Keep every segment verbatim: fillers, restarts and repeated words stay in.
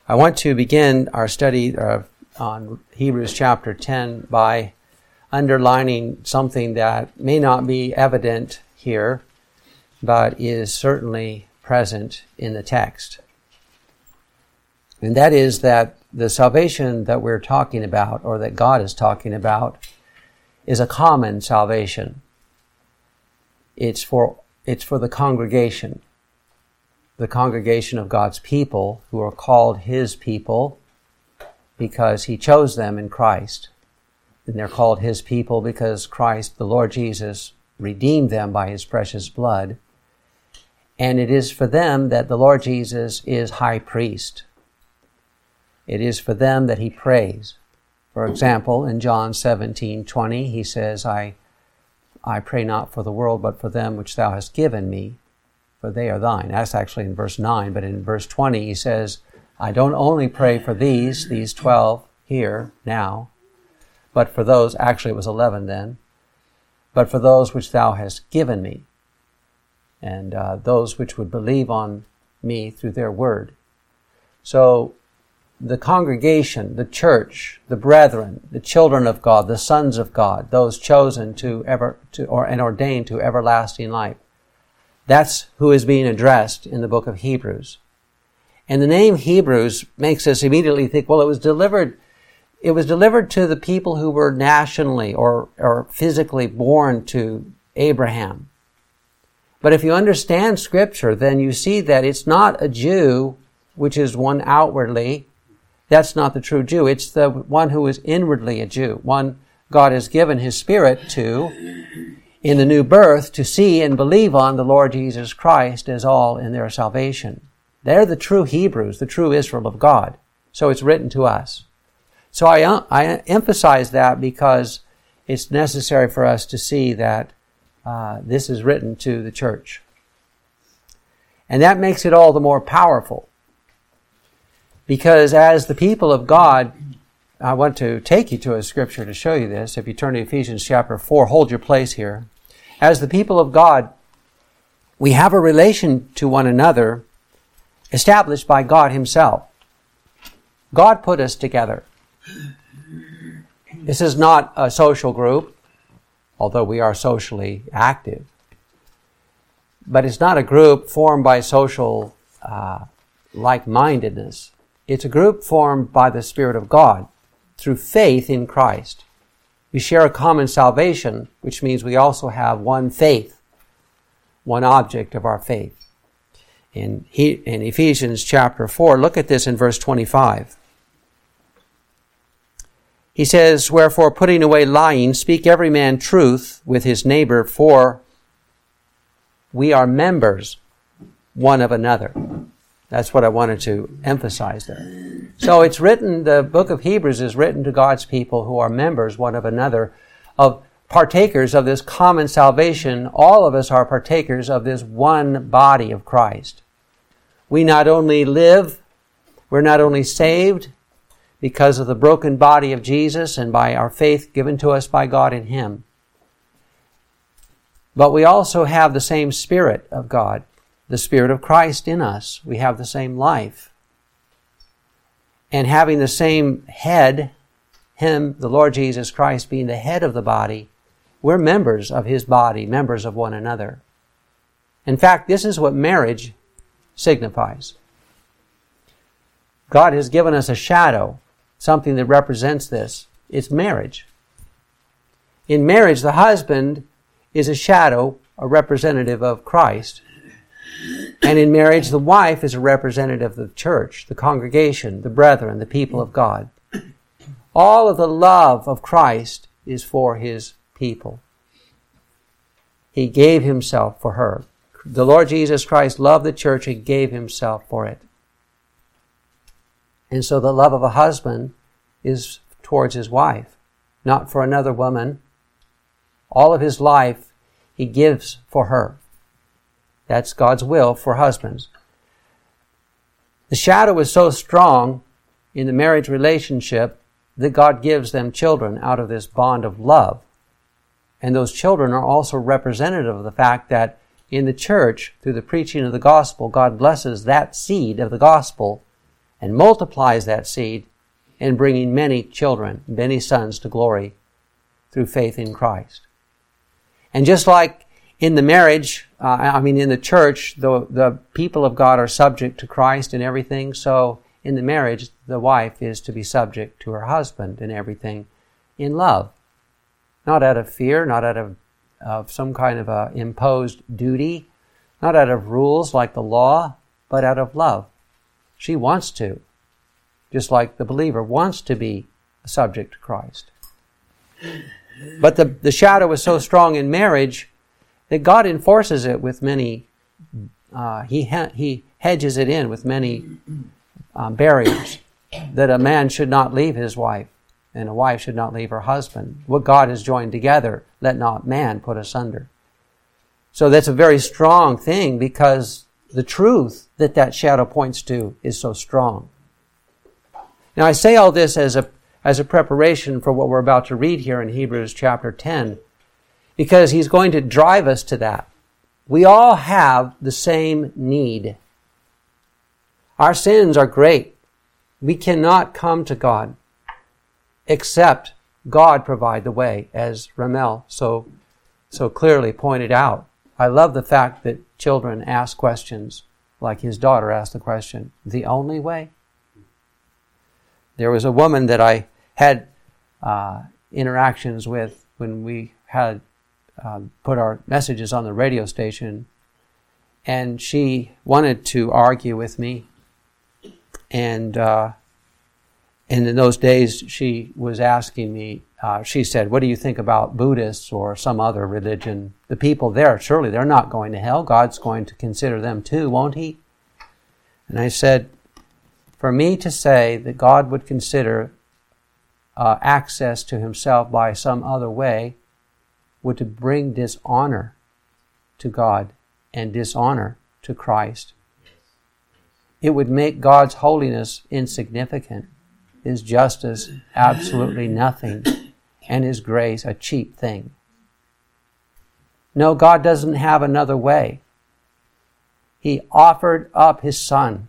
I want to begin our study uh, on Hebrews chapter ten by underlining something that may not be evident here, but is certainly present in the text. And that is that the salvation that we're talking about, or that God is talking about, is a common salvation. It's for, it's for the congregation, the congregation of God's people who are called His people because He chose them in Christ. And they're called His people because Christ, the Lord Jesus, redeemed them by His precious blood. And it is for them that the Lord Jesus is high priest. It is for them that He prays. For example, in John seventeen twenty, He says, I, I pray not for the world, but for them which Thou hast given me, for they are Thine. That's actually in verse nine, but in verse twenty He says, I don't only pray for these, these twelve here, now, but for those, actually it was eleven then, but for those which Thou hast given me, and uh, those which would believe on me through their word. So, the congregation, the church, the brethren, the children of God, the sons of God, those chosen to ever to or and ordained to everlasting life. That's who is being addressed in the book of Hebrews. And the name Hebrews makes us immediately think, well, it was delivered it was delivered to the people who were nationally or or physically born to Abraham. But if you understand Scripture, then you see that it's not a Jew, which is one outwardly. That's not the true Jew. It's the one who is inwardly a Jew, one God has given His Spirit to in the new birth to see and believe on the Lord Jesus Christ as all in their salvation. They're the true Hebrews, the true Israel of God. So it's written to us. So I, I emphasize that because it's necessary for us to see that uh, this is written to the church. And that makes it all the more powerful. Because as the people of God, I want to take you to a scripture to show you this. If you turn to Ephesians chapter four, hold your place here. As the people of God, we have a relation to one another established by God Himself. God put us together. This is not a social group, although we are socially active. But it's not a group formed by social uh, like-mindedness. It's a group formed by the Spirit of God through faith in Christ. We share a common salvation, which means we also have one faith, one object of our faith. In, he, in Ephesians chapter four, look at this in verse twenty-five. He says, wherefore, putting away lying, speak every man truth with his neighbor, for we are members one of another. That's what I wanted to emphasize there. So it's written, the book of Hebrews is written to God's people who are members one of another, of partakers of this common salvation. All of us are partakers of this one body of Christ. We not only live, we're not only saved because of the broken body of Jesus and by our faith given to us by God in Him, but we also have the same Spirit of God, the Spirit of Christ in us. We have the same life. And having the same head, Him, the Lord Jesus Christ, being the head of the body, we're members of His body, members of one another. In fact, this is what marriage signifies. God has given us a shadow, something that represents this. It's marriage. In marriage, the husband is a shadow, a representative of Christ. And in marriage, the wife is a representative of the church, the congregation, the brethren, the people of God. All of the love of Christ is for His people. He gave Himself for her. The Lord Jesus Christ loved the church and gave Himself for it. And so the love of a husband is towards his wife, not for another woman. All of his life He gives for her. That's God's will for husbands. The shadow is so strong in the marriage relationship that God gives them children out of this bond of love. And those children are also representative of the fact that in the church, through the preaching of the gospel, God blesses that seed of the gospel and multiplies that seed in bringing many children, many sons to glory through faith in Christ. And just like in the marriage, uh, I mean in the church, the, the people of God are subject to Christ in everything, so in the marriage, the wife is to be subject to her husband in everything in love. Not out of fear, not out of, of some kind of a imposed duty, not out of rules like the law, but out of love. She wants to, just like the believer wants to be subject to Christ. But the, the shadow is so strong in marriage that God enforces it with many, uh, he, ha- he hedges it in with many um, barriers, that a man should not leave his wife, and a wife should not leave her husband. What God has joined together, let not man put asunder. So that's a very strong thing, because the truth that that shadow points to is so strong. Now I say all this as a as a preparation for what we're about to read here in Hebrews chapter ten, because he's going to drive us to that. We all have the same need. Our sins are great. We cannot come to God except God provide the way, as Ramel so, so clearly pointed out. I love the fact that children ask questions, like his daughter asked the question, the only way? There was a woman that I had uh, interactions with when we had uh, put our messages on the radio station, and she wanted to argue with me. And uh, and in those days, she was asking me, uh, she said, what do you think about Buddhists or some other religion? The people there, surely they're not going to hell. God's going to consider them too, won't he? And I said, for me to say that God would consider uh, access to himself by some other way would to bring dishonor to God and dishonor to Christ. It would make God's holiness insignificant, his justice absolutely nothing, and his grace a cheap thing. No, God doesn't have another way. He offered up his Son.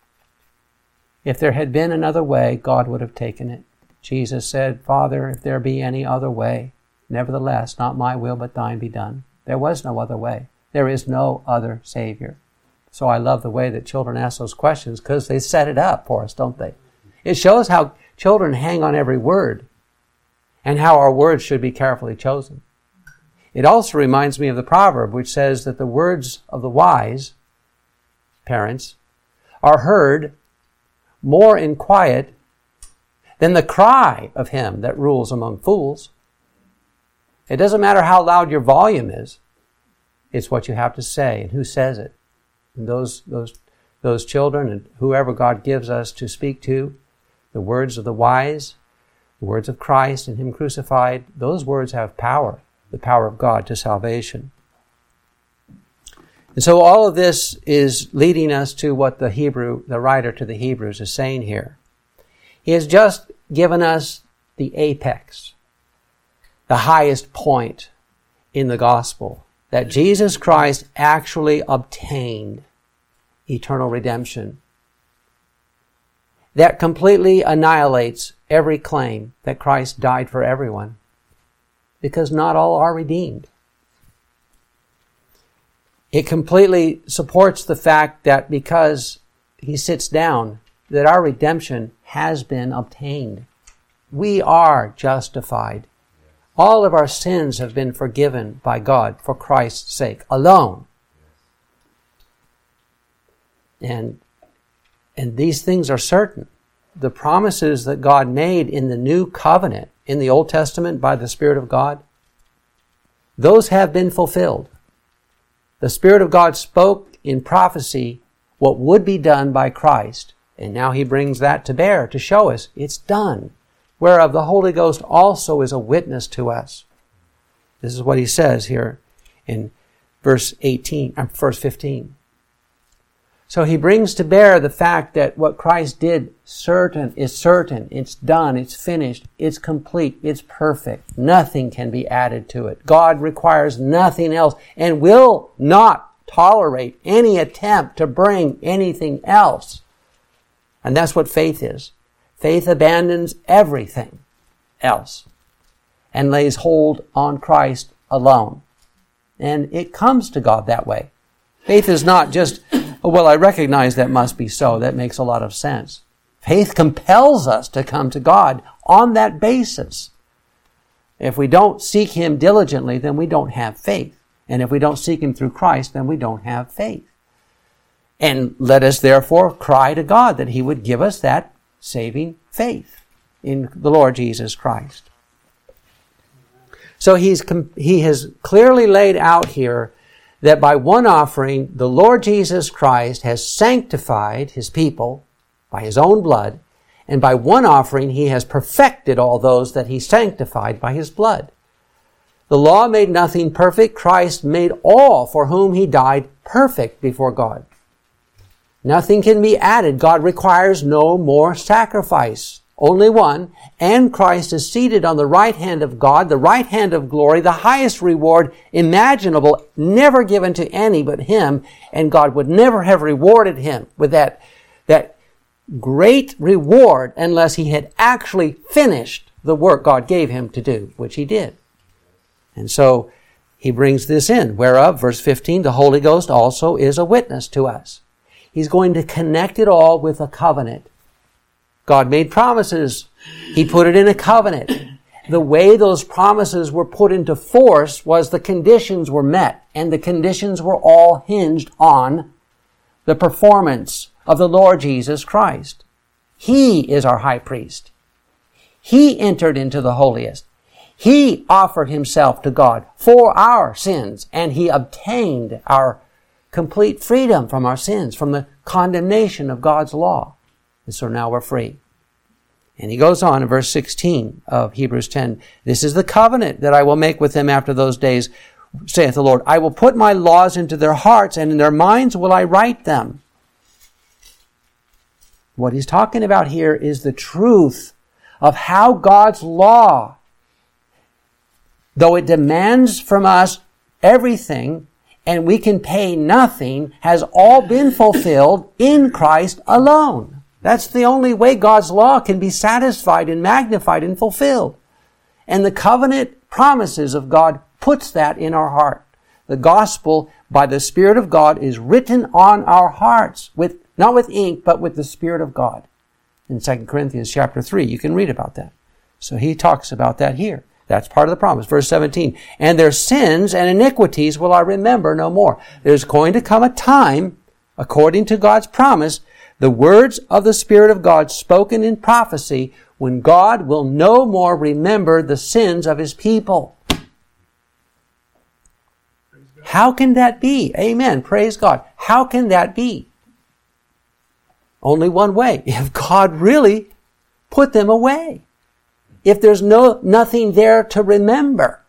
If there had been another way, God would have taken it. Jesus said, Father, if there be any other way, nevertheless, not my will but thine be done. There was no other way. There is no other Savior. So I love the way that children ask those questions, because they set it up for us, don't they? It shows how children hang on every word and how our words should be carefully chosen. It also reminds me of the proverb which says that the words of the wise parents are heard more in quiet than the cry of him that rules among fools. It doesn't matter how loud your volume is. It's what you have to say and who says it. And those those those children and whoever God gives us to speak to, the words of the wise, the words of Christ and him crucified, those words have power, the power of God to salvation. And so all of this is leading us to what the Hebrew, the writer to the Hebrews is saying here. He has just given us the apex, the highest point in the gospel, that Jesus Christ actually obtained eternal redemption. That completely annihilates every claim that Christ died for everyone, because not all are redeemed. It completely supports the fact that because he sits down, that our redemption has been obtained. We are justified. All of our sins have been forgiven by God for Christ's sake alone. And, and these things are certain. The promises that God made in the new covenant, in the Old Testament by the Spirit of God, those have been fulfilled. The Spirit of God spoke in prophecy what would be done by Christ, and now he brings that to bear to show us it's done, whereof the Holy Ghost also is a witness to us. This is what he says here in verse eighteen, or verse fifteen. So he brings to bear the fact that what Christ did certain is certain. It's done. It's finished. It's complete. It's perfect. Nothing can be added to it. God requires nothing else and will not tolerate any attempt to bring anything else And that's what faith is. Faith abandons everything else and lays hold on Christ alone. And it comes to God that way. Faith is not just, oh, well, I recognize that must be so. That makes a lot of sense. Faith compels us to come to God on that basis. If we don't seek Him diligently, then we don't have faith. And if we don't seek Him through Christ, then we don't have faith. And let us therefore cry to God that He would give us that saving faith in the Lord Jesus Christ. So he's he has clearly laid out here that by one offering, the Lord Jesus Christ has sanctified His people by His own blood, and by one offering He has perfected all those that He sanctified by His blood. The law made nothing perfect. Christ made all for whom He died perfect before God. Nothing can be added. God requires no more sacrifice. Only one. And Christ is seated on the right hand of God, the right hand of glory, the highest reward imaginable, never given to any but Him. And God would never have rewarded Him with that, that great reward unless He had actually finished the work God gave Him to do, which He did. And so He brings this in, whereof, verse fifteen, the Holy Ghost also is a witness to us. He's going to connect it all with a covenant. God made promises. He put it in a covenant. The way those promises were put into force was the conditions were met, and the conditions were all hinged on the performance of the Lord Jesus Christ. He is our high priest. He entered into the holiest. He offered Himself to God for our sins, and He obtained our complete freedom from our sins, from the condemnation of God's law. And so now we're free. And he goes on in verse sixteen of Hebrews ten, this is the covenant that I will make with them after those days, saith the Lord. I will put my laws into their hearts, and in their minds will I write them. What he's talking about here is the truth of how God's law, though it demands from us everything, and we can pay nothing, has all been fulfilled in Christ alone. That's the only way God's law can be satisfied and magnified and fulfilled. And the covenant promises of God puts that in our heart. The gospel, by the Spirit of God, is written on our hearts, with not with ink, but with the Spirit of God. In Second Corinthians chapter three, you can read about that. So he talks about that here. That's part of the promise. Verse seventeen, and their sins and iniquities will I remember no more. There's going to come a time, according to God's promise, the words of the Spirit of God spoken in prophecy, when God will no more remember the sins of His people. How can that be? Amen. Praise God. How can that be? Only one way. If God really put them away. If there's no nothing there to remember.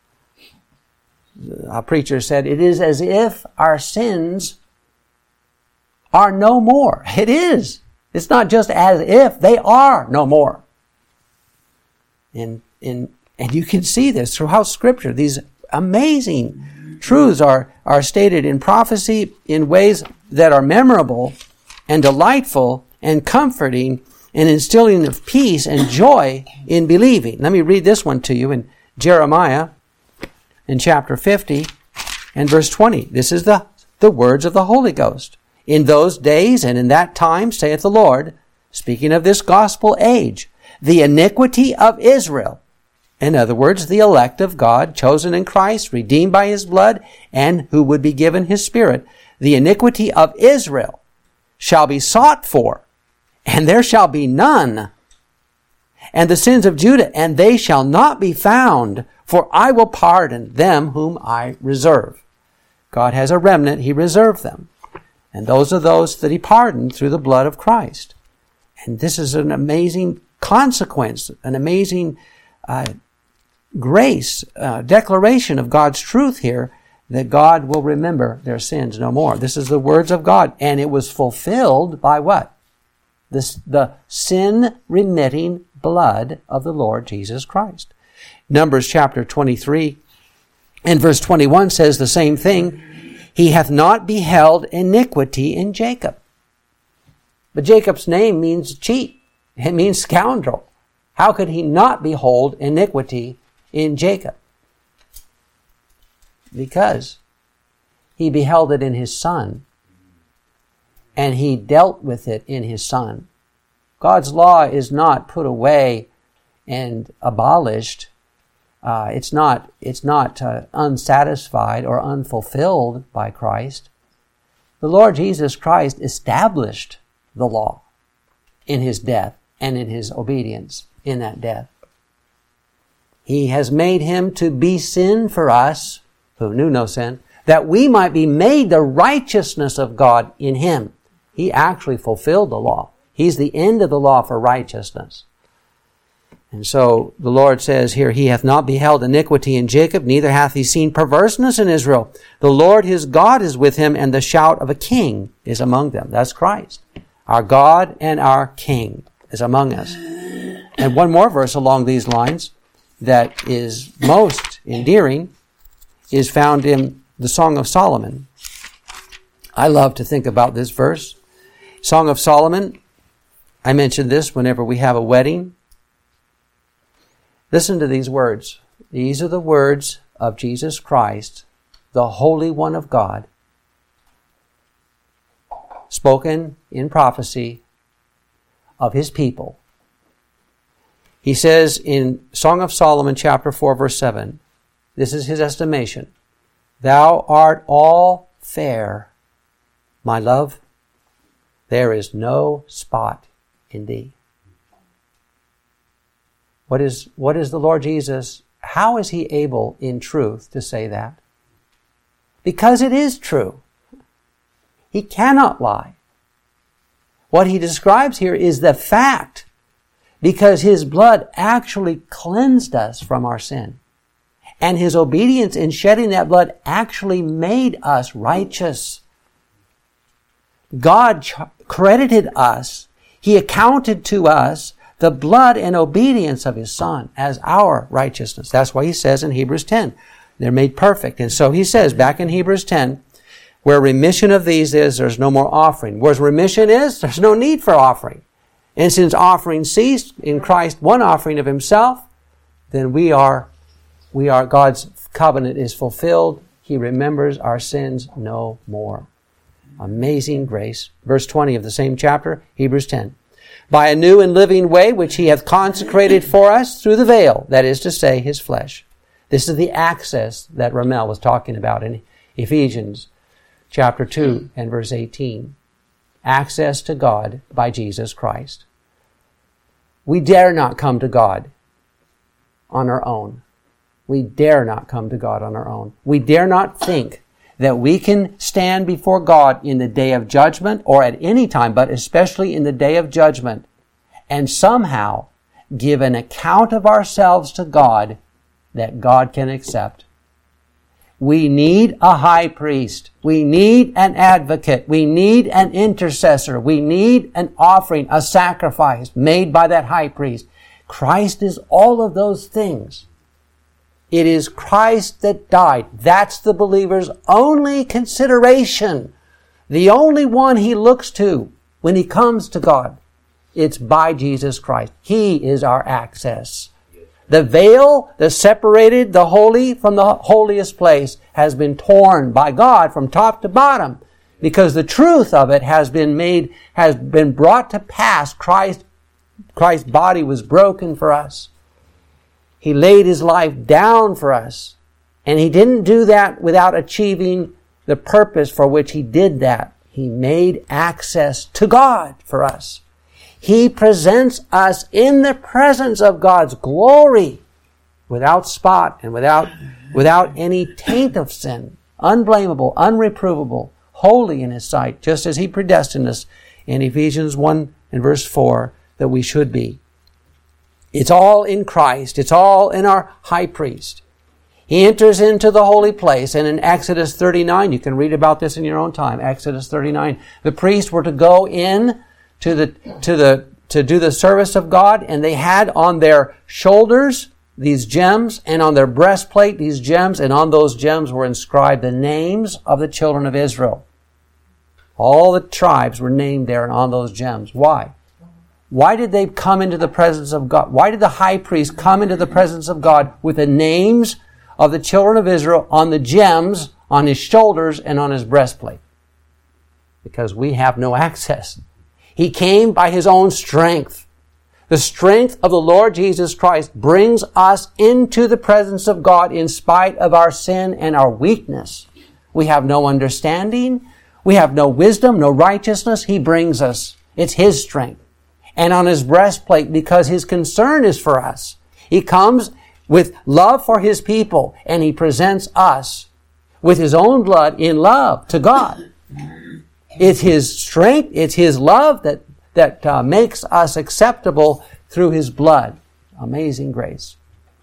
A preacher said, it is as if our sins are no more. It is. It's not just as if, they are no more. And, and, and you can see this throughout Scripture. These amazing truths are, are stated in prophecy in ways that are memorable and delightful and comforting and instilling of peace and joy in believing. Let me read this one to you in Jeremiah in chapter fifty and verse twenty. This is the, the words of the Holy Ghost. In those days and in that time, saith the Lord, speaking of this gospel age, the iniquity of Israel, in other words, the elect of God, chosen in Christ, redeemed by His blood, and who would be given His Spirit, the iniquity of Israel shall be sought for, and there shall be none. And the sins of Judah, and they shall not be found, for I will pardon them whom I reserve. God has a remnant, He reserved them. And those are those that He pardoned through the blood of Christ. And this is an amazing consequence, an amazing uh, grace, uh, declaration of God's truth here, that God will remember their sins no more. This is the words of God. And it was fulfilled by what? This, the sin-remitting blood of the Lord Jesus Christ. Numbers chapter twenty-three and verse twenty-one says the same thing. He hath not beheld iniquity in Jacob. But Jacob's name means cheat. It means scoundrel. How could he not behold iniquity in Jacob? Because he beheld it in his son, and he dealt with it in his son. God's law is not put away and abolished. Uh, it's not, it's not uh, unsatisfied or unfulfilled by Christ. The Lord Jesus Christ established the law in his death and in his obedience in that death. He has made him to be sin for us, who knew no sin, that we might be made the righteousness of God in him. He actually fulfilled the law. He's the end of the law for righteousness. And so the Lord says here, he hath not beheld iniquity in Jacob, neither hath he seen perverseness in Israel. The Lord his God is with him, and the shout of a king is among them. That's Christ. Our God and our King is among us. And one more verse along these lines that is most endearing is found in the Song of Solomon. I love to think about this verse. Song of Solomon, I mention this whenever we have a wedding. Listen to these words. These are the words of Jesus Christ, the Holy One of God, spoken in prophecy of his people. He says in Song of Solomon, chapter four, verse seven, this is his estimation. Thou art all fair, my love. There is no spot in thee. What is, what is the Lord Jesus, how is he able in truth to say that? Because it is true. He cannot lie. What he describes here is the fact, because his blood actually cleansed us from our sin. And his obedience in shedding that blood actually made us righteous. God ch- credited us. He accounted to us the blood and obedience of his Son as our righteousness. That's why he says in Hebrews ten, they're made perfect. And so he says back in Hebrews ten, where remission of these is, there's no more offering. Where remission is, there's no need for offering. And since offering ceased in Christ, one offering of himself, then we are, we are, God's covenant is fulfilled. He remembers our sins no more. Amazing grace. Verse twenty of the same chapter, Hebrews ten. By a new and living way which he hath consecrated for us through the veil, that is to say, his flesh. This is the access that Ramel was talking about in Ephesians chapter two and verse eighteen. Access to God by Jesus Christ. We dare not come to God on our own. We dare not come to God on our own. We dare not think that we can stand before God in the day of judgment or at any time, but especially in the day of judgment, and somehow give an account of ourselves to God that God can accept. We need a high priest. We need an advocate. We need an intercessor. We need an offering, a sacrifice made by that high priest. Christ is all of those things. It is Christ that died. That's the believer's only consideration. The only one he looks to when he comes to God. It's by Jesus Christ. He is our access. The veil that separated the holy from the holiest place has been torn by God from top to bottom, because the truth of it has been made, has been brought to pass. Christ, Christ's body was broken for us. He laid his life down for us. And he didn't do that without achieving the purpose for which he did that. He made access to God for us. He presents us in the presence of God's glory without spot and without, without any taint of sin. Unblameable, unreprovable, holy in his sight, just as he predestined us in Ephesians one and verse four that we should be. It's all in Christ. It's all in our high priest. He enters into the holy place, and in Exodus thirty-nine, you can read about this in your own time, Exodus thirty-nine, the priests were to go in to the, to the, to do the service of God, and they had on their shoulders these gems, and on their breastplate these gems, and on those gems were inscribed the names of the children of Israel. All the tribes were named there and on those gems. Why? Why did they come into the presence of God? Why did the high priest come into the presence of God with the names of the children of Israel on the gems, on his shoulders, and on his breastplate? Because we have no access. He came by his own strength. The strength of the Lord Jesus Christ brings us into the presence of God in spite of our sin and our weakness. We have no understanding. We have no wisdom, no righteousness. He brings us. It's his strength. And on his breastplate, because his concern is for us. He comes with love for his people, and he presents us with his own blood in love to God. It's his strength, it's his love that, that uh, makes us acceptable through his blood. Amazing grace.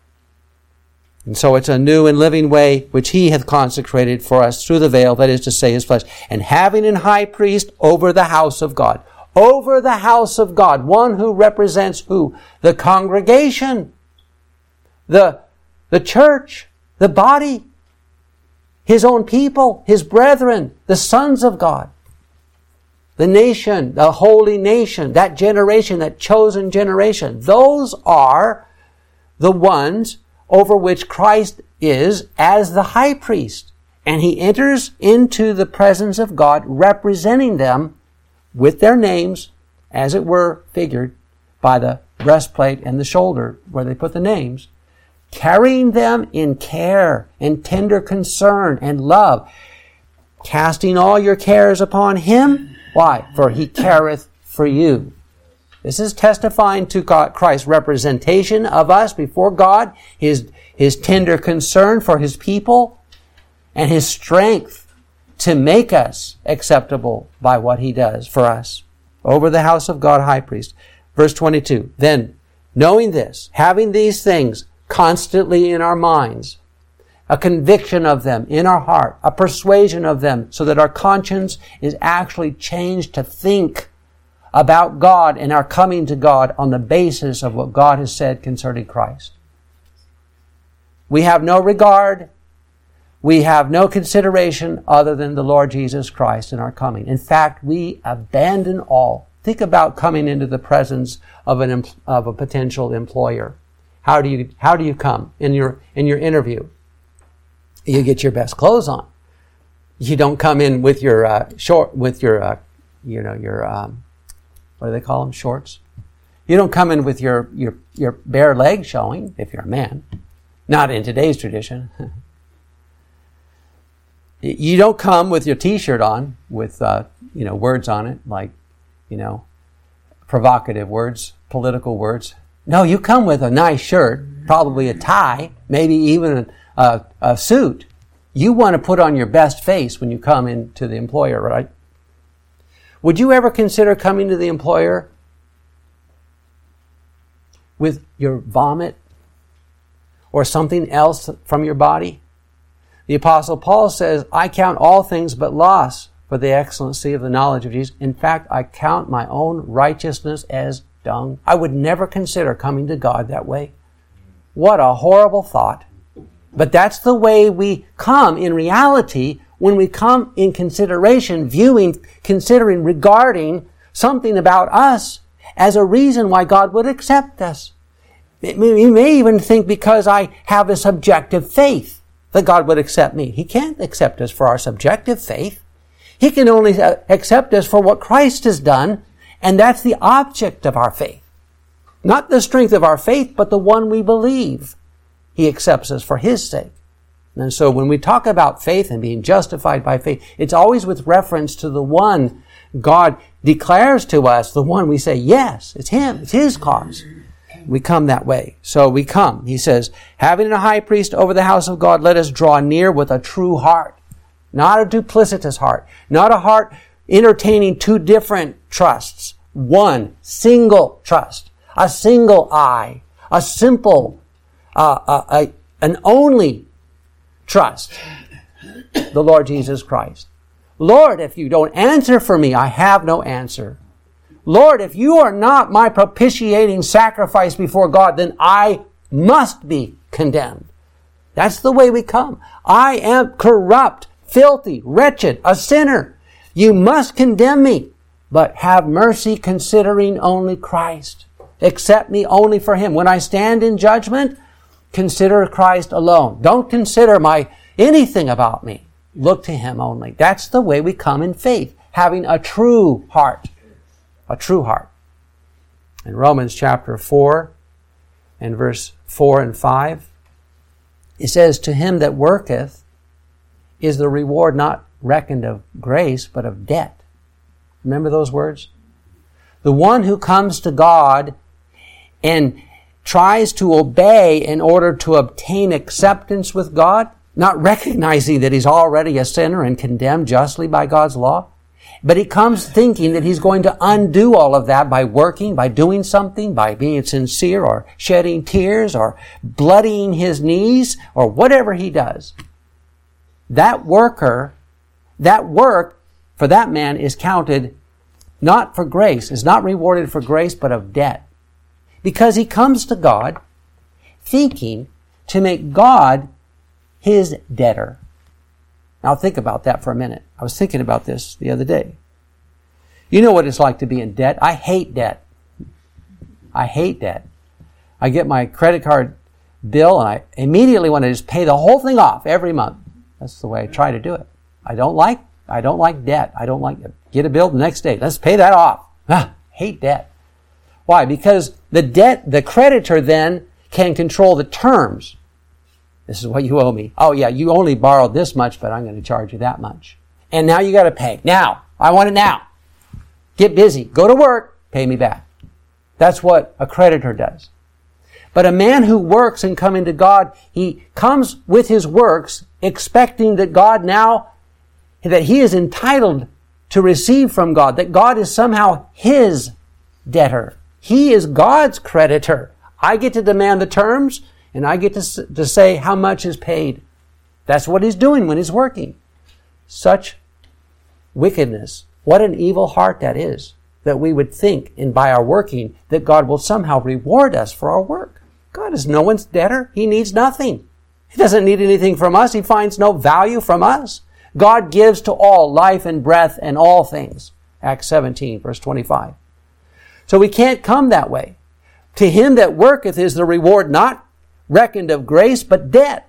And so it's a new and living way which he hath consecrated for us through the veil, that is to say, his flesh. And having an high priest over the house of God. Over the house of God. One who represents who? The congregation. The, the church. The body. His own people. His brethren. The sons of God. The nation. The holy nation. That generation. That chosen generation. Those are the ones over which Christ is as the high priest. And he enters into the presence of God representing them with their names, as it were, figured by the breastplate and the shoulder where they put the names, carrying them in care and tender concern and love, casting all your cares upon him. Why? For he careth for you. This is testifying to God, Christ's representation of us before God, his, his tender concern for his people, and his strength to make us acceptable by what he does for us. Over the house of God, high priest. Verse twenty-two. Then, knowing this, having these things constantly in our minds, a conviction of them in our heart, a persuasion of them, so that our conscience is actually changed to think about God and our coming to God on the basis of what God has said concerning Christ. We have no regard, we have no consideration other than the Lord Jesus Christ in our coming. In fact, we abandon all. Think about coming into the presence of an of a potential employer. How do you how do you come in your in your interview? You get your best clothes on. You don't come in with your uh, short with your uh, you know your um, what do they call them, shorts? You don't come in with your your your bare leg showing if you're a man. Not in today's tradition. You don't come with your T-shirt on with, uh, you know, words on it, like, you know, provocative words, political words. No, you come with a nice shirt, probably a tie, maybe even a, a suit. You want to put on your best face when you come into the employer, right? Would you ever consider coming to the employer with your vomit or something else from your body? The Apostle Paul says, I count all things but loss for the excellency of the knowledge of Jesus. In fact, I count my own righteousness as dung. I would never consider coming to God that way. What a horrible thought. But that's the way we come in reality when we come in consideration, viewing, considering, regarding something about us as a reason why God would accept us. You may even think because I have a subjective faith that God would accept me. He can't accept us for our subjective faith. He can only accept us for what Christ has done, and that's the object of our faith. Not the strength of our faith, but the one we believe. He accepts us for his sake. And so when we talk about faith and being justified by faith, it's always with reference to the one God declares to us, the one we say, yes, it's him, it's his cause. We come that way. So we come. He says, having a high priest over the house of God, let us draw near with a true heart. Not a duplicitous heart. Not a heart entertaining two different trusts. One single trust. A single eye. A simple, uh, uh, a, an only trust. The Lord Jesus Christ. Lord, if you don't answer for me, I have no answer. Lord, if you are not my propitiating sacrifice before God, then I must be condemned. That's the way we come. I am corrupt, filthy, wretched, a sinner. You must condemn me, but have mercy considering only Christ. Accept me only for Him. When I stand in judgment, consider Christ alone. Don't consider my anything about me. Look to Him only. That's the way we come in faith, having a true heart. A true heart. In Romans chapter four and verse four and five, it says, to him that worketh is the reward not reckoned of grace, but of debt. Remember those words? The one who comes to God and tries to obey in order to obtain acceptance with God, not recognizing that he's already a sinner and condemned justly by God's law, but he comes thinking that he's going to undo all of that by working, by doing something, by being sincere or shedding tears or bloodying his knees or whatever he does. That worker, that work for that man is counted not for grace, is not rewarded for grace, but of debt. Because he comes to God thinking to make God his debtor. Now think about that for a minute. I was thinking about this the other day. You know what it's like to be in debt. I hate debt. I hate debt. I get my credit card bill and I immediately want to just pay the whole thing off every month. That's the way I try to do it. I don't like, I don't like debt. I don't like, get a bill the next day. Let's pay that off. Ah, hate debt. Why? Because the debt, the creditor then can control the terms. This is what you owe me. Oh yeah, you only borrowed this much, but I'm going to charge you that much. And now you got to pay. Now. I want it now. Get busy. Go to work. Pay me back. That's what a creditor does. But a man who works and comes into God, he comes with his works expecting that God now, that he is entitled to receive from God, that God is somehow his debtor. He is God's creditor. I get to demand the terms, and I get to, to say how much is paid. That's what he's doing when he's working. Such wickedness. What an evil heart that is, that we would think, and by our working, that God will somehow reward us for our work. God is no one's debtor. He needs nothing. He doesn't need anything from us. He finds no value from us. God gives to all life and breath and all things. Acts seventeen, verse twenty-five. So we can't come that way. To him that worketh is the reward not reckoned of grace, but debt.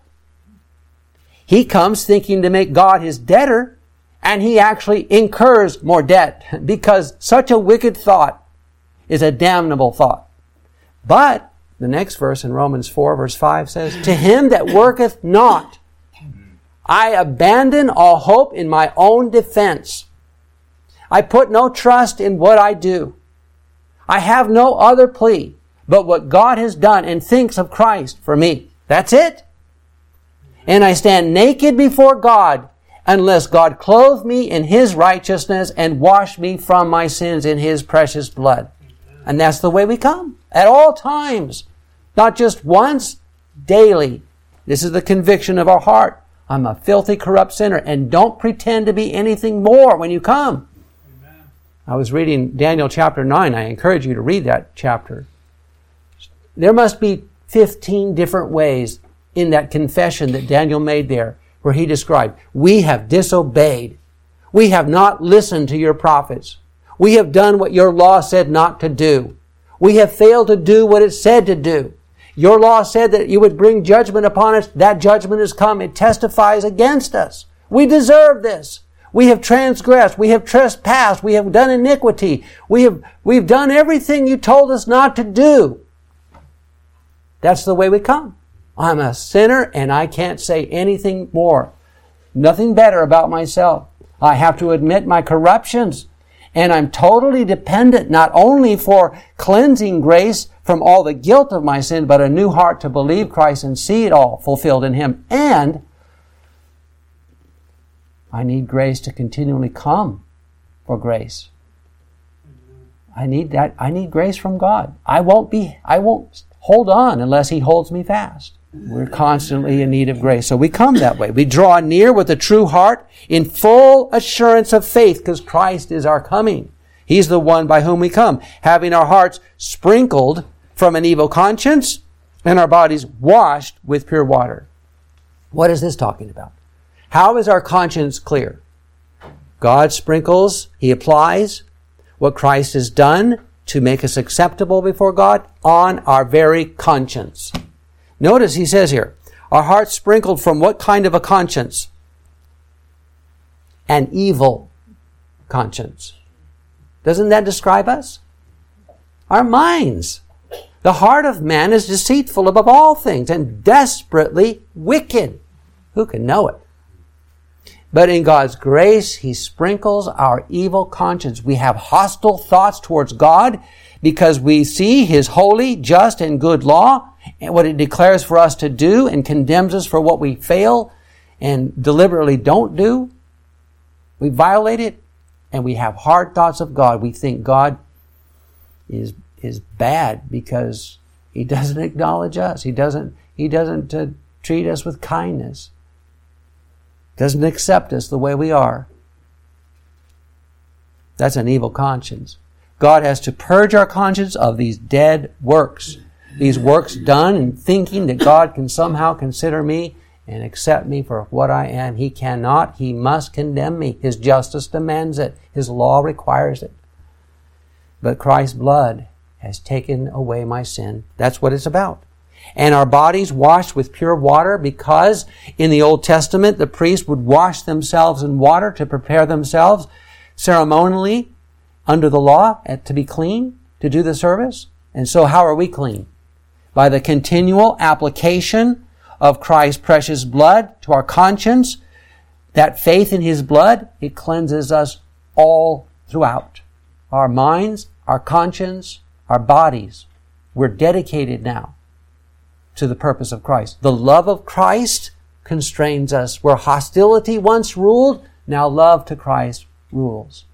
He comes thinking to make God his debtor, and he actually incurs more debt, because such a wicked thought is a damnable thought. But the next verse in Romans four, verse five says, to him that worketh not, I abandon all hope in my own defense. I put no trust in what I do. I have no other plea but what God has done and thinks of Christ for me. That's it. And I stand naked before God unless God clothe me in His righteousness and wash me from my sins in His precious blood. And that's the way we come. At all times. Not just once, daily. This is the conviction of our heart. I'm a filthy, corrupt sinner. And don't pretend to be anything more when you come. Amen. I was reading Daniel chapter nine. I encourage you to read that chapter. There must be fifteen different ways in that confession that Daniel made there, where he described, we have disobeyed. We have not listened to your prophets. We have done what your law said not to do. We have failed to do what it said to do. Your law said that you would bring judgment upon us. That judgment has come. It testifies against us. We deserve this. We have transgressed. We have trespassed. We have done iniquity. We have, we've done everything you told us not to do. That's the way we come. I'm a sinner and I can't say anything more. Nothing better about myself. I have to admit my corruptions. And I'm totally dependent not only for cleansing grace from all the guilt of my sin, but a new heart to believe Christ and see it all fulfilled in Him. And I need grace to continually come for grace. I need that. I need grace from God. I won't be, I won't hold on unless He holds me fast. We're constantly in need of grace. So we come that way. We draw near with a true heart in full assurance of faith, because Christ is our coming. He's the one by whom we come, having our hearts sprinkled from an evil conscience and our bodies washed with pure water. What is this talking about? How is our conscience clear? God sprinkles, He applies what Christ has done to make us acceptable before God on our very conscience. Notice He says here, our hearts sprinkled from what kind of a conscience? An evil conscience. Doesn't that describe us? Our minds. The heart of man is deceitful above all things and desperately wicked. Who can know it? But in God's grace, He sprinkles our evil conscience. We have hostile thoughts towards God because we see His holy, just, and good law and what it declares for us to do and condemns us for what we fail and deliberately don't do. We violate it and we have hard thoughts of God. We think God is is bad because He doesn't acknowledge us. He doesn't, he doesn't uh, treat us with kindness. Doesn't accept us the way we are. That's an evil conscience. God has to purge our conscience of these dead works. These works done in thinking that God can somehow consider me and accept me for what I am. He cannot. He must condemn me. His justice demands it. His law requires it. But Christ's blood has taken away my sin. That's what it's about. And our bodies washed with pure water, because in the Old Testament the priests would wash themselves in water to prepare themselves ceremonially under the law to be clean, to do the service. And so how are we clean? By the continual application of Christ's precious blood to our conscience. That faith in His blood, it cleanses us all throughout. Our minds, our conscience, our bodies. We're dedicated now to the purpose of Christ. The love of Christ constrains us. Where hostility once ruled, now love to Christ rules.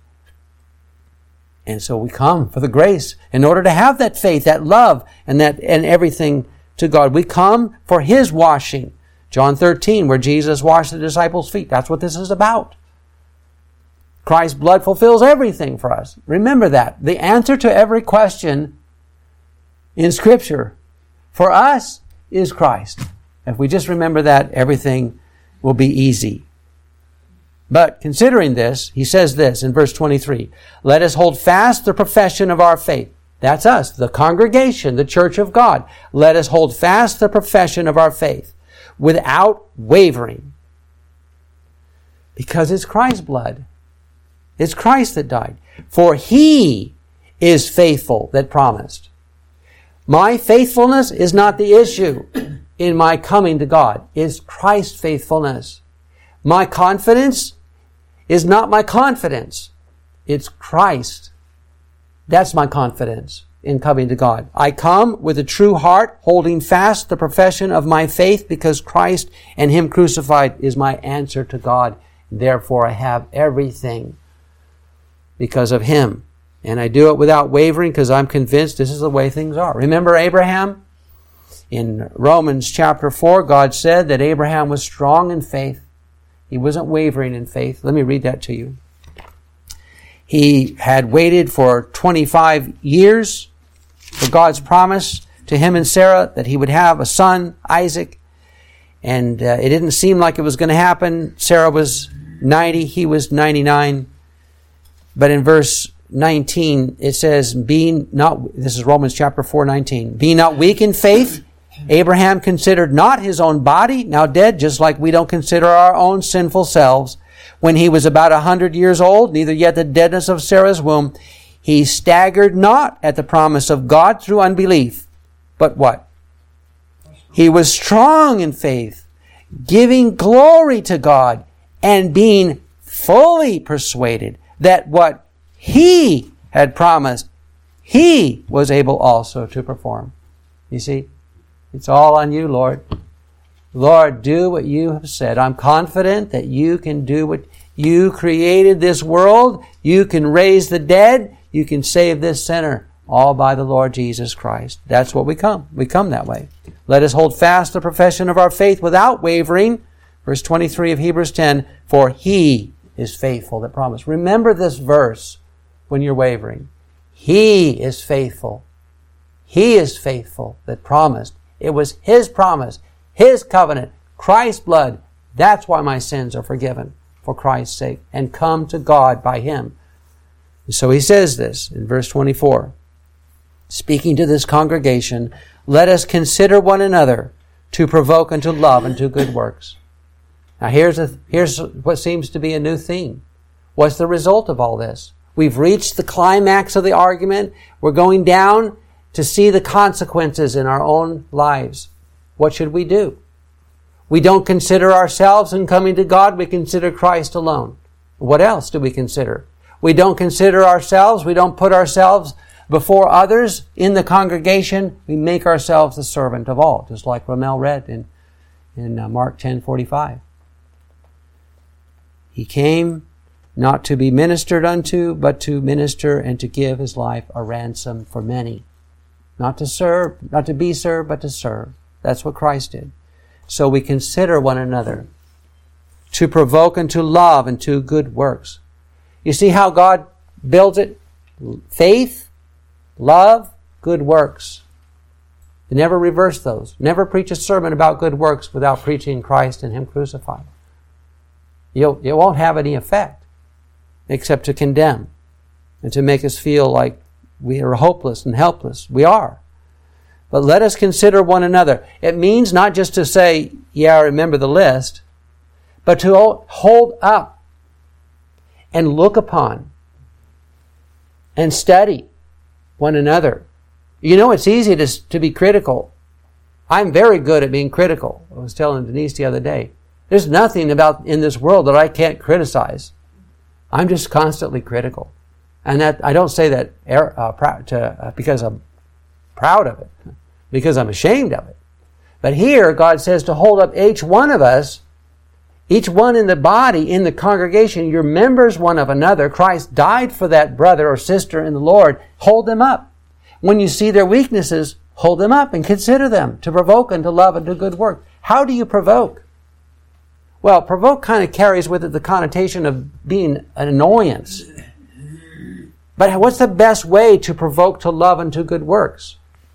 And so we come for the grace in order to have that faith, that love, and that and everything to God. We come for His washing. John thirteen, where Jesus washed the disciples' feet. That's what this is about. Christ's blood fulfills everything for us. Remember that. The answer to every question in Scripture for us is Christ. If we just remember that, everything will be easy. But considering this, he says this in verse twenty-three, let us hold fast the profession of our faith. That's us, the congregation, the church of God. Let us hold fast the profession of our faith without wavering. Because it's Christ's blood. It's Christ that died. For He is faithful that promised. My faithfulness is not the issue in my coming to God. It's Christ's faithfulness. My confidence is not my confidence. It's Christ. That's my confidence in coming to God. I come with a true heart, holding fast the profession of my faith, because Christ and Him crucified is my answer to God. Therefore, I have everything because of Him. And I do it without wavering, because I'm convinced this is the way things are. Remember Abraham? In Romans chapter four, God said that Abraham was strong in faith. He wasn't wavering in faith. Let me read that to you. He had waited for twenty-five years for God's promise to him and Sarah that he would have a son, Isaac. And uh, it didn't seem like it was going to happen. Sarah was ninety, he was ninety-nine. But in verse nineteen, it says, being not, this is Romans chapter four, nineteen, being not weak in faith, Abraham considered not his own body, now dead, just like we don't consider our own sinful selves. When he was about a hundred years old, neither yet the deadness of Sarah's womb, he staggered not at the promise of God through unbelief. But what? He was strong in faith, giving glory to God, and being fully persuaded that what He had promised, He was able also to perform. You see, it's all on you, Lord. Lord, do what you have said. I'm confident that you can do what you created this world. You can raise the dead. You can save this sinner, all by the Lord Jesus Christ. That's what we come. We come that way. Let us hold fast the profession of our faith without wavering. Verse twenty-three of Hebrews ten, for He is faithful that promised. Remember this verse when you're wavering. He is faithful. He is faithful that promised. It was His promise, His covenant, Christ's blood. That's why my sins are forgiven for Christ's sake and come to God by Him. So he says this in verse twenty-four. Speaking to this congregation, let us consider one another to provoke unto love and to good works. Now here's a, here's what seems to be a new theme. What's the result of all this? We've reached the climax of the argument. We're going down to see the consequences in our own lives. What should we do? We don't consider ourselves in coming to God. We consider Christ alone. What else do we consider? We don't consider ourselves. We don't put ourselves before others in the congregation. We make ourselves the servant of all, just like Ramel read in, in uh, Mark ten forty-five. He came not to be ministered unto, but to minister and to give His life a ransom for many. Not to serve, not to be served, but to serve. That's what Christ did. So we consider one another to provoke unto love and to good works. You see how God builds it? Faith, love, good works. You never reverse those. Never preach a sermon about good works without preaching Christ and Him crucified. You'll, it won't have any effect except to condemn and to make us feel like we are hopeless and helpless. We are. But let us consider one another. It means not just to say, yeah, I remember the list, but to hold up and look upon and study one another. You know, it's easy to, to be critical. I'm very good at being critical. I was telling Denise the other day. There's nothing about in this world that I can't criticize. I'm just constantly critical. And that I don't say that uh, proud to, uh, because I'm proud of it, because I'm ashamed of it. But here, God says to hold up each one of us, each one in the body, in the congregation, you're members one of another. Christ died for that brother or sister in the Lord. Hold them up. When you see their weaknesses, hold them up and consider them to provoke and to love and do good work. How do you provoke? Well, provoke kind of carries with it the connotation of being an annoyance. But what's the best way to provoke to love and to good works?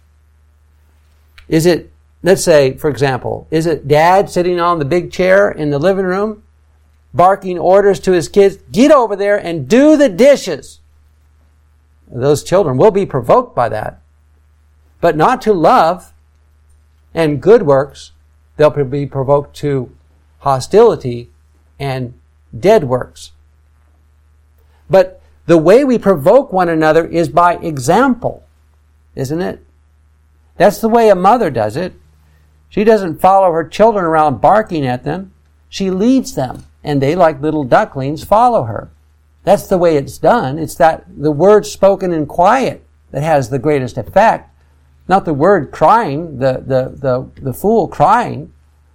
Is it, let's say, for example, is it dad sitting on the big chair in the living room, barking orders to his kids, get over there and do the dishes? Those children will be provoked by that. But not to love and good works. They'll be provoked to hostility and dead works. But the way we provoke one another is by example, isn't it? That's the way a mother does it. She doesn't follow her children around barking at them. She leads them, and they, like little ducklings, follow her. That's the way it's done. It's that the word spoken in quiet that has the greatest effect, not the word crying, the, the, the, the fool crying.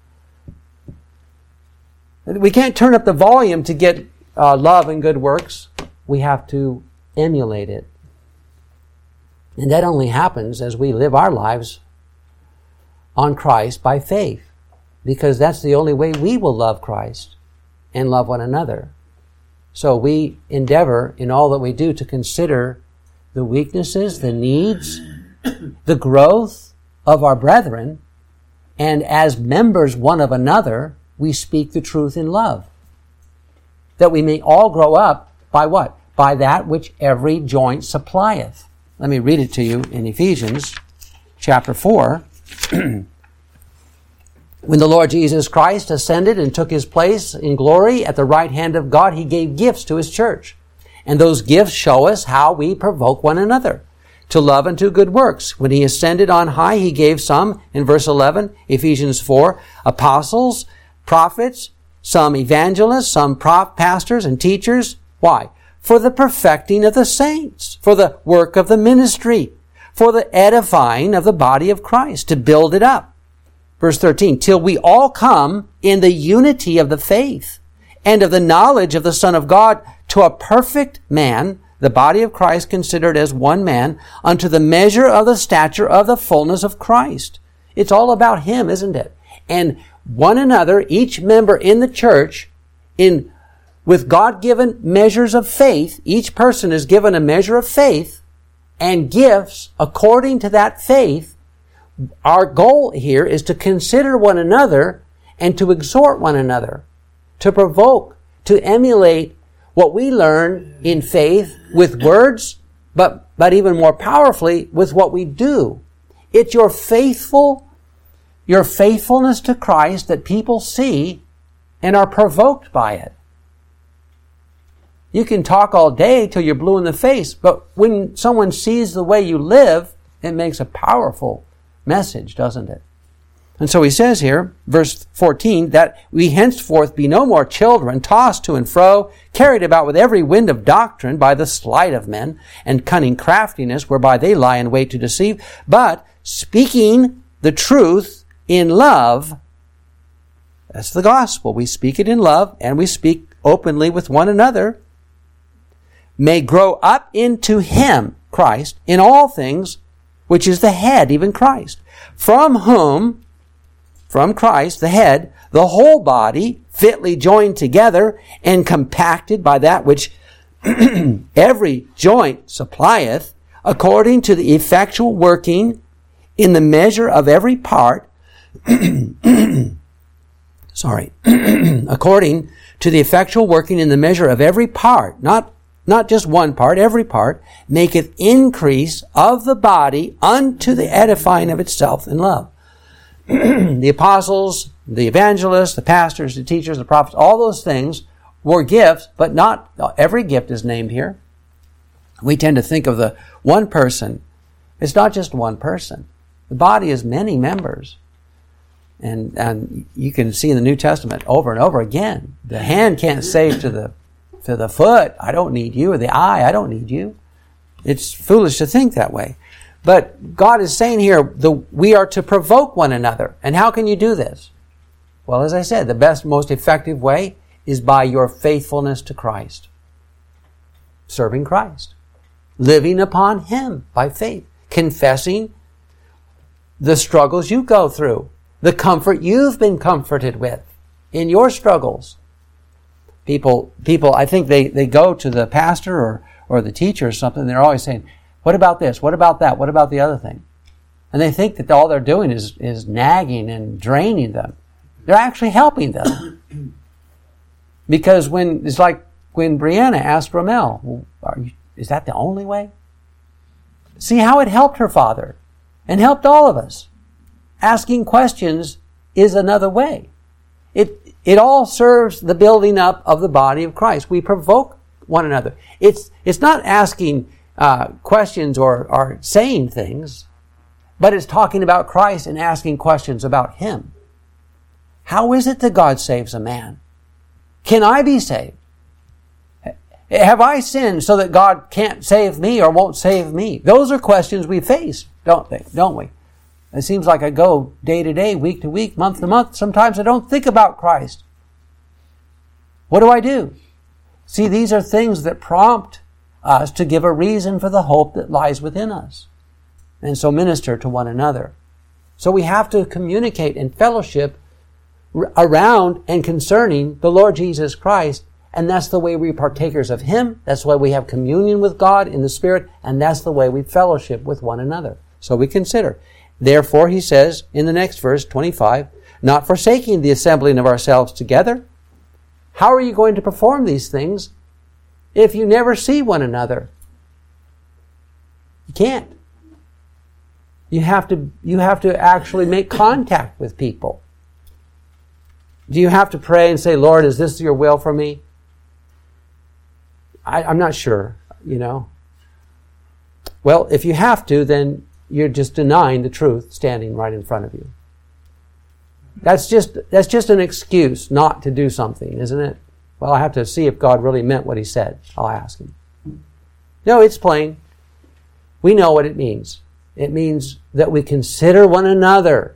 We can't turn up the volume to get uh, love and good works. We have to emulate it. And that only happens as we live our lives on Christ by faith, because that's the only way we will love Christ and love one another. So we endeavor in all that we do to consider the weaknesses, the needs, the growth of our brethren, and as members one of another, we speak the truth in love, that we may all grow up by what? By that which every joint supplieth. Let me read it to you in Ephesians chapter four. When the Lord Jesus Christ ascended and took His place in glory at the right hand of God, He gave gifts to His church. And those gifts show us how we provoke one another to love and to good works. When He ascended on high, He gave some, in verse eleven, Ephesians four, apostles, prophets, some evangelists, some prof- pastors and teachers. Why? For the perfecting of the saints, for the work of the ministry, for the edifying of the body of Christ, to build it up. Verse thirteen, till we all come in the unity of the faith and of the knowledge of the Son of God to a perfect man, the body of Christ considered as one man, unto the measure of the stature of the fullness of Christ. It's all about Him, isn't it? And one another, each member in the church, in with God-given measures of faith, each person is given a measure of faith and gifts according to that faith. Our goal here is to consider one another and to exhort one another, to provoke to emulate what we learn in faith with words, but, but even more powerfully with what we do. It's your faithful, your faithfulness to Christ that people see and are provoked by it. You can talk all day till you're blue in the face, but when someone sees the way you live, it makes a powerful message, doesn't it? And so he says here, verse fourteen, that we henceforth be no more children, tossed to and fro, carried about with every wind of doctrine by the sleight of men and cunning craftiness, whereby they lie in wait to deceive, but speaking the truth in love. That's the gospel. We speak it in love, and we speak openly with one another, may grow up into Him, Christ, in all things, which is the head, even Christ, from whom, from Christ, the head, the whole body, fitly joined together and compacted by that which every joint supplieth, according to the effectual working in the measure of every part, sorry, according to the effectual working in the measure of every part, not not just one part, every part, maketh increase of the body unto the edifying of itself in love. The apostles, the evangelists, the pastors, the teachers, the prophets, all those things were gifts, but not every gift is named here. We tend to think of the one person. It's not just one person. The body is many members. And, and you can see in the New Testament over and over again, the hand can't say to the to the foot, I don't need you, or the eye, I don't need you. It's foolish to think that way. But God is saying here, the, we are to provoke one another. And how can you do this? Well, as I said, the best, most effective way is by your faithfulness to Christ. Serving Christ. Living upon Him by faith. Confessing the struggles you go through. The comfort you've been comforted with in your struggles. People, people, I think they, they go to the pastor or, or the teacher or something, and they're always saying, what about this? What about that? What about the other thing? And they think that all they're doing is, is nagging and draining them. They're actually helping them. Because when, it's like when Brianna asked Ramel, well, are you, is that the only way? See how it helped her father and helped all of us. Asking questions is another way. It it all serves the building up of the body of Christ. We provoke one another. It's it's not asking uh, questions or, or saying things, but it's talking about Christ and asking questions about Him. How is it that God saves a man? Can I be saved? Have I sinned so that God can't save me or won't save me? Those are questions we face, don't they? Don't we? It seems like I go day to day, week to week, month to month. Sometimes I don't think about Christ. What do I do? See, these are things that prompt us to give a reason for the hope that lies within us. And so minister to one another. So we have to communicate in fellowship around and concerning the Lord Jesus Christ. And that's the way we partakers of Him. That's why we have communion with God in the Spirit. And that's the way we fellowship with one another. So we consider. Therefore, he says in the next verse, twenty-five, not forsaking the assembling of ourselves together. How are you going to perform these things if you never see one another? You can't. You have to, you have to actually make contact with people. Do you have to pray and say, Lord, is this your will for me? I, I'm not sure, you know. Well, if you have to, then you're just denying the truth standing right in front of you. That's just that's just an excuse not to do something, isn't it? Well, I have to see if God really meant what He said. I'll ask Him. No, it's plain. We know what it means. It means that we consider one another.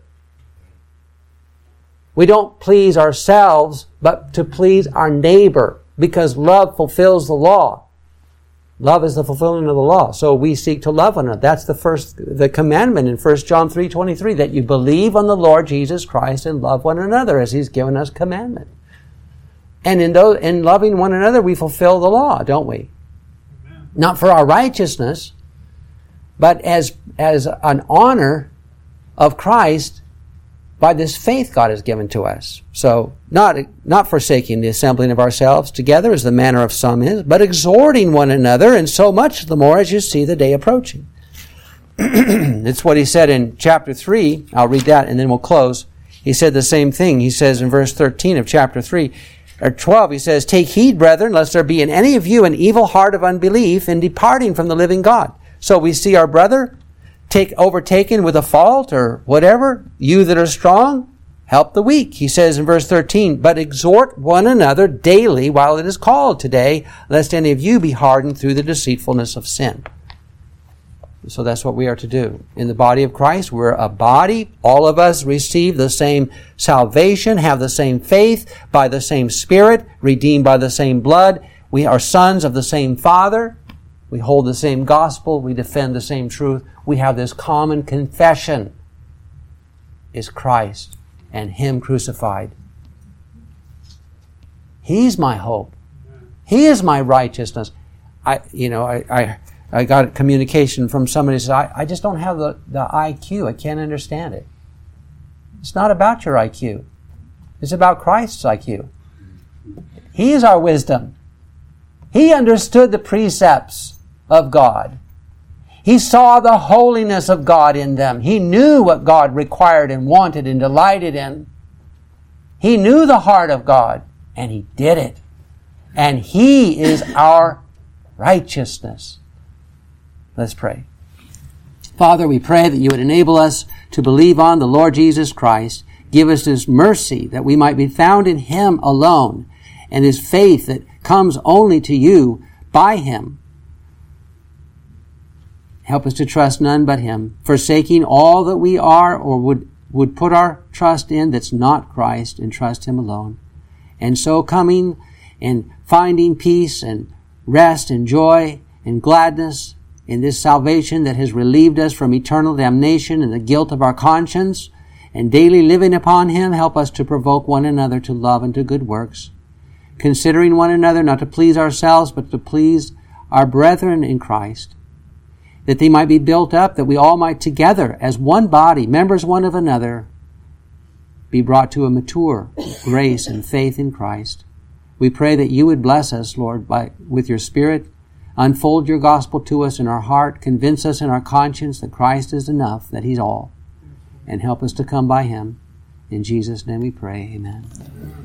We don't please ourselves, but to please our neighbor, because love fulfills the law. Love is the fulfillment of the law. So we seek to love one another. That's the first, the commandment in First John three twenty-three, that you believe on the Lord Jesus Christ and love one another as He's given us commandment. And in those, in loving one another, we fulfill the law, don't we? Amen. Not for our by this faith God has given to us. So, not, not forsaking the assembling of ourselves together as the manner of some is, but exhorting one another, and so much the more as you see the day approaching. It's what he said in chapter three. I'll read that and then we'll close. He said the same thing. He says in verse thirteen of chapter three, or twelve, he says, "Take heed, brethren, lest there be in any of you an evil heart of unbelief in departing from the living God." So we see our brother take overtaken with a fault or whatever. You that are strong, help the weak. He says in verse thirteen, "But exhort one another daily while it is called today, lest any of you be hardened through the deceitfulness of sin." So that's what we are to do. In the body of Christ, we're a body. All of us receive the same salvation, have the same faith, by the same Spirit, redeemed by the same blood. We are sons of the same Father. We hold the same gospel. We defend the same truth. We have this common confession, is Christ and Him crucified. He's my hope. He is my righteousness. I, you know, I, I, I got a communication from somebody who says, I, I just don't have the, the I Q. I can't understand it. It's not about your I Q. It's about Christ's I Q. He is our wisdom. He understood the precepts of God. He saw the holiness of God in them. He knew what God required and wanted and delighted in. He knew the heart of God, and He did it. And He is our righteousness. Let's pray. Father, we pray that You would enable us to believe on the Lord Jesus Christ. Give us His mercy that we might be found in Him alone, and His faith that comes only to You by Him. Help us to trust none but Him, forsaking all that we are or would, would put our trust in that's not Christ, and trust Him alone. And so coming and finding peace and rest and joy and gladness in this salvation that has relieved us from eternal damnation and the guilt of our conscience, and daily living upon Him, help us to provoke one another to love and to good works, considering one another not to please ourselves, but to please our brethren in Christ, that they might be built up, that we all might together, as one body, members one of another, be brought to a mature grace and faith in Christ. We pray that You would bless us, Lord, by with Your Spirit. Unfold Your gospel to us in our heart. Convince us in our conscience that Christ is enough, that He's all. And help us to come by Him. In Jesus' name we pray. Amen.